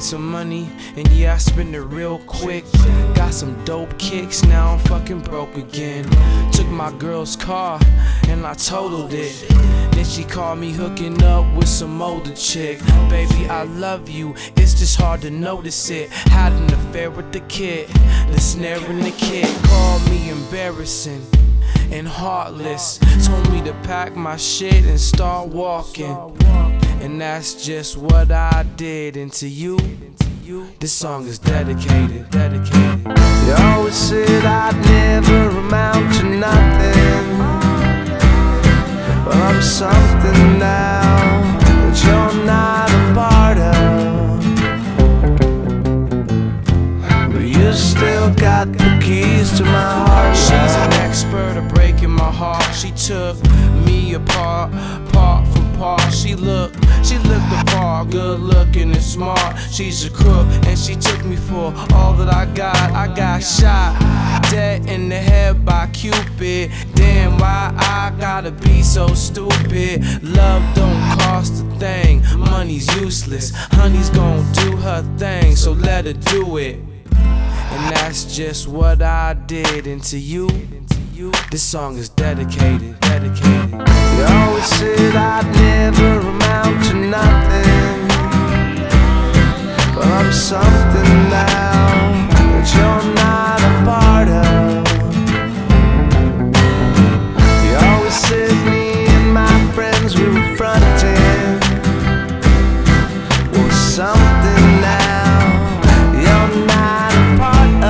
some money, and yeah, I spend it real quick. Got some dope kicks, now I'm fucking broke again. Took my girl's car, and I totaled it. Then she called me hooking up with some older chick. Baby, I love you, it's just hard to notice it. Had an affair with the kid, the snare and the kid. Called me embarrassing and heartless. Told me to pack my shit and start walking. And that's just what I did. And to you, this song is dedicated. You always said I'd never amount to nothing. Well, I'm something now that you're not a part of. But you still got the keys to my heart. She's an expert at breaking my heart. She took me apart, part for part. She looked the part, good looking and smart. She's a crook and she took me for all that I got. I got shot dead in the head by Cupid. Damn, why I gotta be so stupid? Love don't cost a thing, money's useless. Honey's gon' do her thing, so let her do it. And that's just what I did. And to you, this song is dedicated. You always said I'd never amount to nothing. Well, I'm something now that you're not a part of. You always said me and my friends we were fronting. Well, something now you're not a part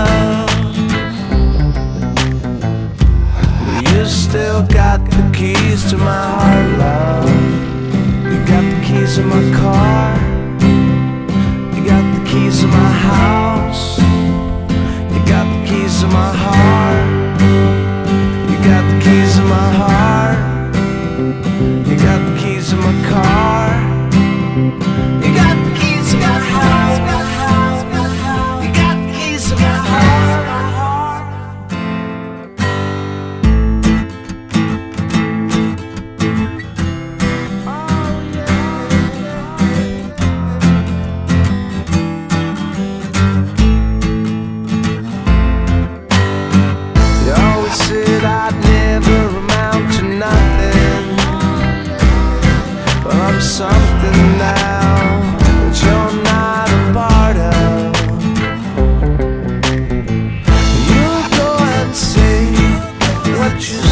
of. You still got the keys to my heart, love. You got the keys to my car. You got the keys to my house. You got the keys to my heart. You got the keys to my heart. You got the keys to my car. You got the keys to my house. You got the keys to my heart. Said I'd never amount to nothing. Well, I'm something now that you're not a part of. You go and say what you